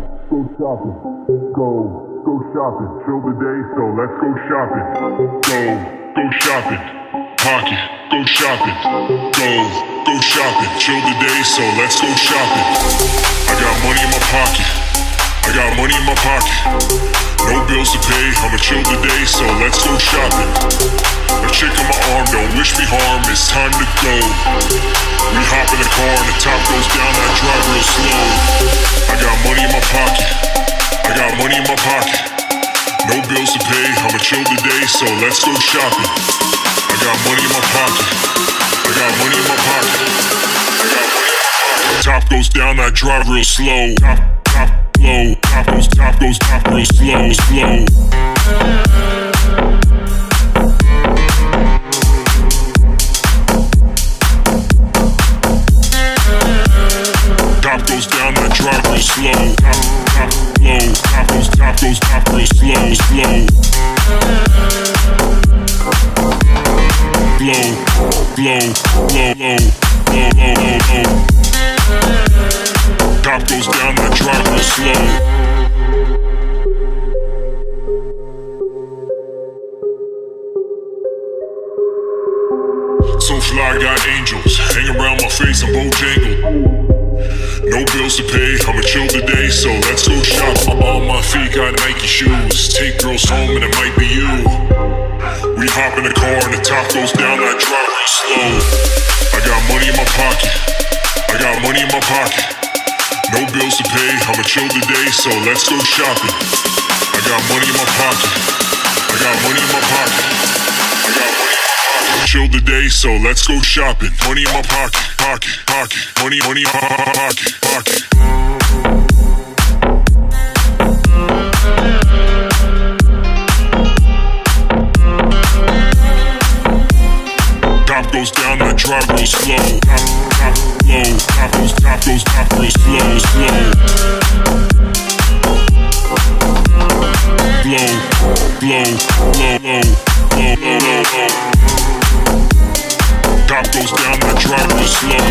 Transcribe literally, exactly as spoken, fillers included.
go shopping. Go, go shopping. Fill the day, so let's go shopping. Go, go shopping. Pocket, go shopping. Go, go shopping. Chill the day, so let's go shopping. I got money in my pocket. I got money in my pocket. No bills to pay, I'ma chill the day, so let's go shopping. A chick on my arm, don't wish me harm, it's time to go. We hop in the car and the top goes down, I drive real slow. I got money in my pocket. I got money in my pocket. No bills to pay, I'ma chill the day, so let's go shopping. I got money in my pocket. I got money in my pocket. I got money in my pocket. Top goes down, I drive real slow. Top, top, low. Top goes, top goes, top real slow, slow. Top goes down, I drive real slow. Top, top, low. Top goes, top goes, top real slow, slow. Blow, blow, blow, low, low, low, low, low. Top goes down, I drive real slow. So fly, got angels hang around my face, I'm Bojangle. No bills to pay, I'ma chill the day, so let's go shop. On my feet got Nike shoes. Take girls home and it might be you. We hop in the car and the top goes down, I drive real slow. I got money in my pocket. I got money in my pocket. No bills to pay, I'ma chill the day, so let's go shopping. I got money in my pocket. I got money in my pocket. I got money in my pocket. Chill the day, so let's go shopping. Money in my pocket, pocket, pocket. Money, money, pocket, pocket. Top goes down, I drive real slow. Top, top, low. Top goes, top goes, top real slow, slow. Blow, blow, low, low, low, low, low, low. Top goes down, I drive real slow.